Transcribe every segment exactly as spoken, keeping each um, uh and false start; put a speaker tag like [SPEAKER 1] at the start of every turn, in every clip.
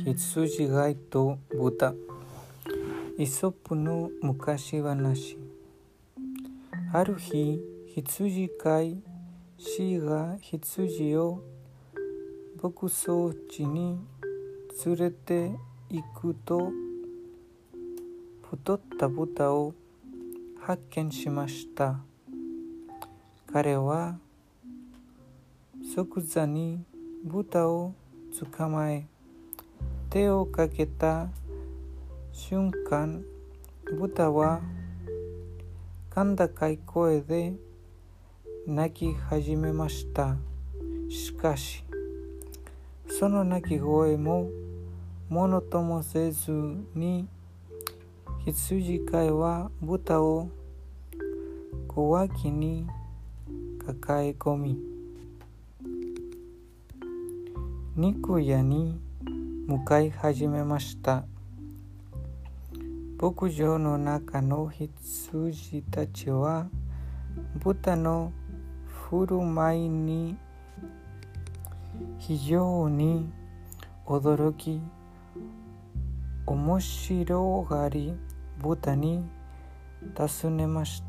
[SPEAKER 1] 羊飼いと豚。イソップの昔話。ある日、羊飼いシが羊を牧草地に連れて行くと、太った豚を発見しました。彼は即座に豚を捕まえ、手をかけた瞬間、豚は甲高い声で鳴き始めました。しかし、その鳴き声もものともせずに、羊飼いは豚を小脇に抱え込み、肉屋に向かい始めました。牧場の中の羊たちは豚の振る舞いに非常に驚き、面白がり豚に尋ねました。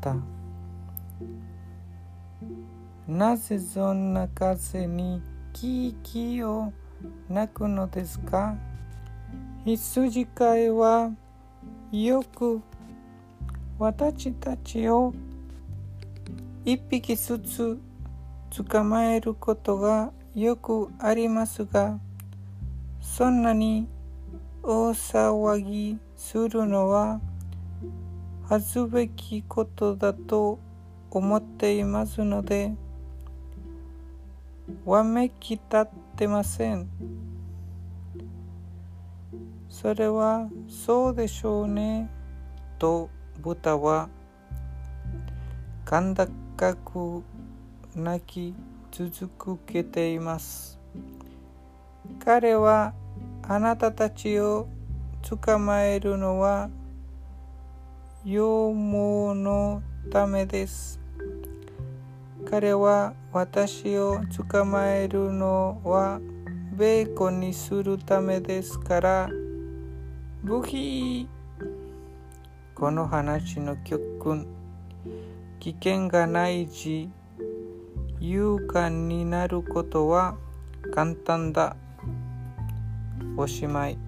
[SPEAKER 1] なぜそんな風にキーキーを鳴くのですか？羊飼いはよく私たちを一匹ずつ捕まえることがよくありますが、そんなに大騒ぎするのは恥ずべきことだと思っていますので、わめき立ってません。それはそうでしょうね、と豚は甲高く鳴き続けています。彼はあなたたちを捕まえるのは羊毛のためです。彼は私を捕まえるのはベーコンにするためですから、ブヒー。この話の教訓、危険がないし勇敢になることは簡単だ。おしまい。